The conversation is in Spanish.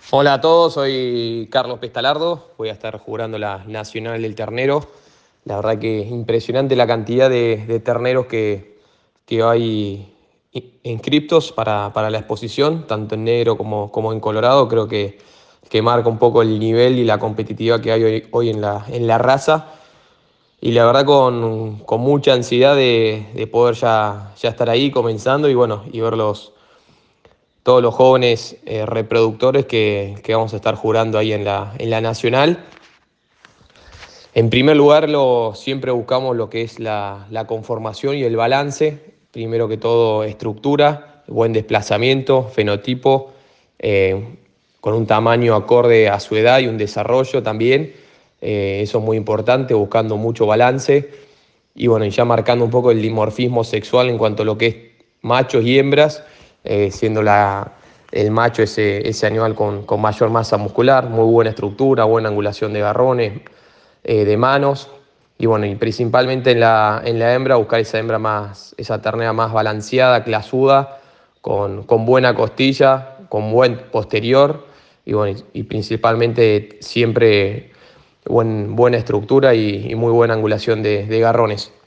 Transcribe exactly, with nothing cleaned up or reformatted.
Hola a todos, soy Carlos Pestalardo, voy a estar jurando la Nacional del Ternero. La verdad que es impresionante la cantidad de, de terneros que, que hay i- inscriptos para, para la exposición, tanto en negro como, como en colorado. Creo que, que marca un poco el nivel y la competitividad que hay hoy, hoy en la, en la raza. Y la verdad con, con mucha ansiedad de, de poder ya, ya estar ahí comenzando y bueno, y verlos todos los jóvenes eh, reproductores que, que vamos a estar jurando ahí en la, en la Nacional. En primer lugar, lo, siempre buscamos lo que es la, la conformación y el balance. Primero que todo, estructura, buen desplazamiento, fenotipo, eh, con un tamaño acorde a su edad y un desarrollo también. Eh, eso es muy importante, buscando mucho balance. Y bueno, y ya marcando un poco el dimorfismo sexual en cuanto a lo que es machos y hembras, eh, siendo la, el macho ese, ese animal con, con mayor masa muscular, muy buena estructura, buena angulación de garrones, eh, de manos. Y bueno, y principalmente en la, en la hembra, buscar esa hembra más, esa ternera más balanceada, clasuda, con, con buena costilla, con buen posterior. Y bueno, y, y principalmente siempre buen, buena estructura y, y muy buena angulación de, de garrones.